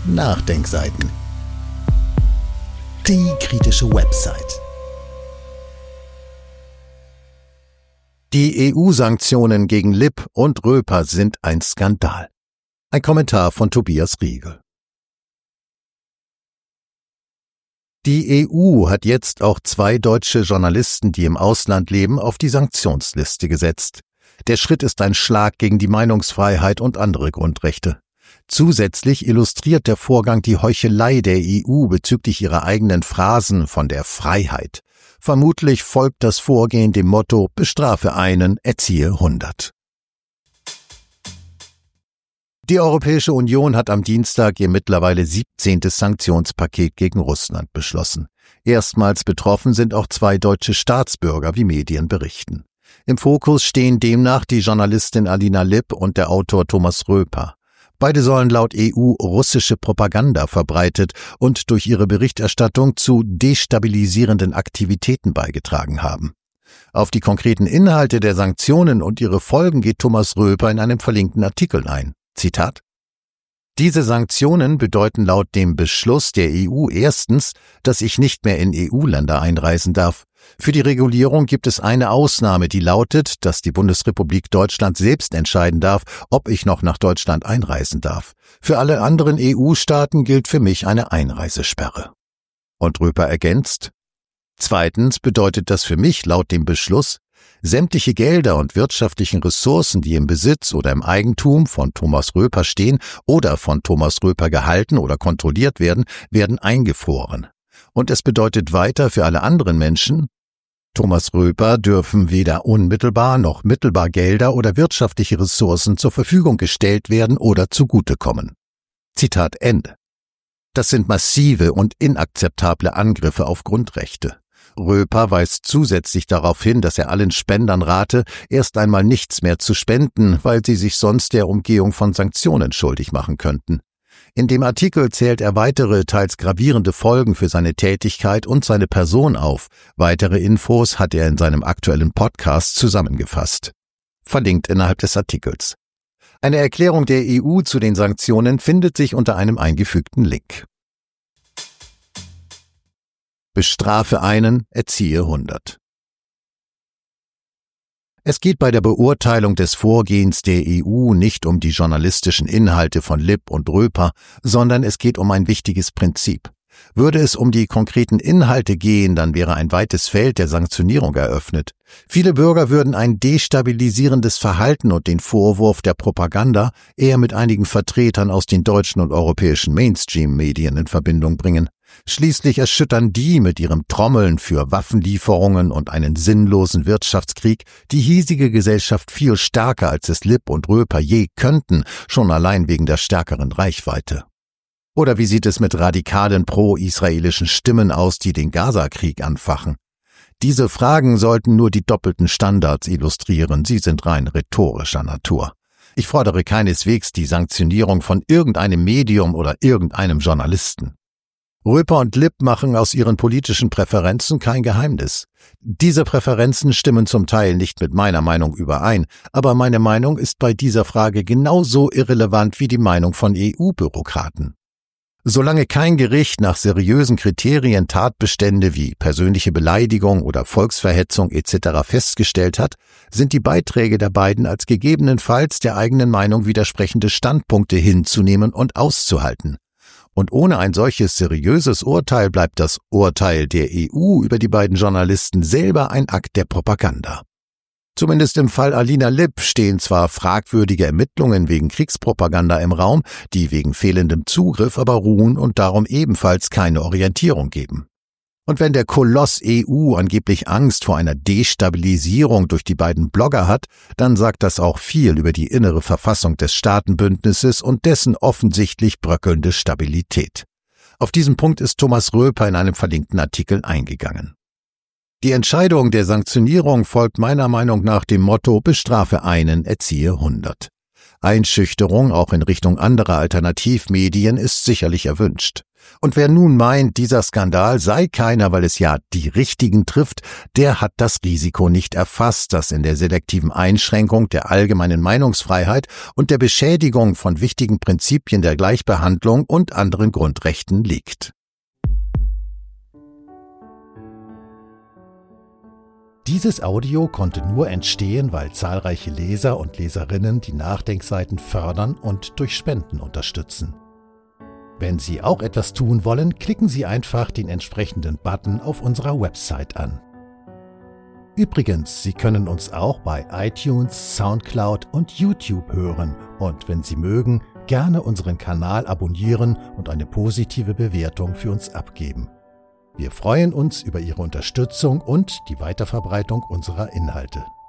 Nachdenkseiten. Die kritische Website. Die EU-Sanktionen gegen Lip und Röper sind ein Skandal. Ein Kommentar von Tobias Riegel. Die EU hat jetzt auch 2 deutsche Journalisten, die im Ausland leben, auf die Sanktionsliste gesetzt. Der Schritt ist ein Schlag gegen die Meinungsfreiheit und andere Grundrechte. Zusätzlich illustriert der Vorgang die Heuchelei der EU bezüglich ihrer eigenen Phrasen von der Freiheit. Vermutlich folgt das Vorgehen dem Motto: bestrafe einen, erziehe 100. Die Europäische Union hat am Dienstag ihr mittlerweile 17. Sanktionspaket gegen Russland beschlossen. Erstmals betroffen sind auch 2 deutsche Staatsbürger, wie Medien berichten. Im Fokus stehen demnach die Journalistin Alina Lip und der Autor Thomas Röper. Beide sollen laut EU russische Propaganda verbreitet und durch ihre Berichterstattung zu destabilisierenden Aktivitäten beigetragen haben. Auf die konkreten Inhalte der Sanktionen und ihre Folgen geht Thomas Röper in einem verlinkten Artikel ein. Zitat: Diese Sanktionen bedeuten laut dem Beschluss der EU erstens, dass ich nicht mehr in EU-Länder einreisen darf. Für die Regulierung gibt es eine Ausnahme, die lautet, dass die Bundesrepublik Deutschland selbst entscheiden darf, ob ich noch nach Deutschland einreisen darf. Für alle anderen EU-Staaten gilt für mich eine Einreisesperre. Und Röper ergänzt: Zweitens bedeutet das für mich laut dem Beschluss, sämtliche Gelder und wirtschaftlichen Ressourcen, die im Besitz oder im Eigentum von Thomas Röper stehen oder von Thomas Röper gehalten oder kontrolliert werden, werden eingefroren. Und es bedeutet weiter für alle anderen Menschen: Thomas Röper dürfen weder unmittelbar noch mittelbar Gelder oder wirtschaftliche Ressourcen zur Verfügung gestellt werden oder zugutekommen. Zitat Ende. Das sind massive und inakzeptable Angriffe auf Grundrechte. Röper weist zusätzlich darauf hin, dass er allen Spendern rate, erst einmal nichts mehr zu spenden, weil sie sich sonst der Umgehung von Sanktionen schuldig machen könnten. In dem Artikel zählt er weitere, teils gravierende Folgen für seine Tätigkeit und seine Person auf. Weitere Infos hat er in seinem aktuellen Podcast zusammengefasst. Verlinkt innerhalb des Artikels. Eine Erklärung der EU zu den Sanktionen findet sich unter einem eingefügten Link. Bestrafe einen, erziehe 100. Es geht bei der Beurteilung des Vorgehens der EU nicht um die journalistischen Inhalte von Lip und Röper, sondern es geht um ein wichtiges Prinzip. Würde es um die konkreten Inhalte gehen, dann wäre ein weites Feld der Sanktionierung eröffnet. Viele Bürger würden ein destabilisierendes Verhalten und den Vorwurf der Propaganda eher mit einigen Vertretern aus den deutschen und europäischen Mainstream-Medien in Verbindung bringen. Schließlich erschüttern die mit ihrem Trommeln für Waffenlieferungen und einen sinnlosen Wirtschaftskrieg die hiesige Gesellschaft viel stärker, als es Lip und Röper je könnten, schon allein wegen der stärkeren Reichweite. Oder wie sieht es mit radikalen pro-israelischen Stimmen aus, die den Gaza-Krieg anfachen? Diese Fragen sollten nur die doppelten Standards illustrieren, sie sind rein rhetorischer Natur. Ich fordere keineswegs die Sanktionierung von irgendeinem Medium oder irgendeinem Journalisten. Röper und Lip machen aus ihren politischen Präferenzen kein Geheimnis. Diese Präferenzen stimmen zum Teil nicht mit meiner Meinung überein, aber meine Meinung ist bei dieser Frage genauso irrelevant wie die Meinung von EU-Bürokraten. Solange kein Gericht nach seriösen Kriterien Tatbestände wie persönliche Beleidigung oder Volksverhetzung etc. festgestellt hat, sind die Beiträge der beiden als gegebenenfalls der eigenen Meinung widersprechende Standpunkte hinzunehmen und auszuhalten. Und ohne ein solches seriöses Urteil bleibt das Urteil der EU über die beiden Journalisten selber ein Akt der Propaganda. Zumindest im Fall Alina Lip stehen zwar fragwürdige Ermittlungen wegen Kriegspropaganda im Raum, die wegen fehlendem Zugriff aber ruhen und darum ebenfalls keine Orientierung geben. Und wenn der Koloss EU angeblich Angst vor einer Destabilisierung durch die beiden Blogger hat, dann sagt das auch viel über die innere Verfassung des Staatenbündnisses und dessen offensichtlich bröckelnde Stabilität. Auf diesen Punkt ist Thomas Röper in einem verlinkten Artikel eingegangen. Die Entscheidung der Sanktionierung folgt meiner Meinung nach dem Motto: bestrafe einen, erziehe 100. Einschüchterung auch in Richtung anderer Alternativmedien ist sicherlich erwünscht. Und wer nun meint, dieser Skandal sei keiner, weil es ja die Richtigen trifft, der hat das Risiko nicht erfasst, das in der selektiven Einschränkung der allgemeinen Meinungsfreiheit und der Beschädigung von wichtigen Prinzipien der Gleichbehandlung und anderen Grundrechten liegt. Dieses Audio konnte nur entstehen, weil zahlreiche Leser und Leserinnen die Nachdenkseiten fördern und durch Spenden unterstützen. Wenn Sie auch etwas tun wollen, klicken Sie einfach den entsprechenden Button auf unserer Website an. Übrigens, Sie können uns auch bei iTunes, Soundcloud und YouTube hören und wenn Sie mögen, gerne unseren Kanal abonnieren und eine positive Bewertung für uns abgeben. Wir freuen uns über Ihre Unterstützung und die Weiterverbreitung unserer Inhalte.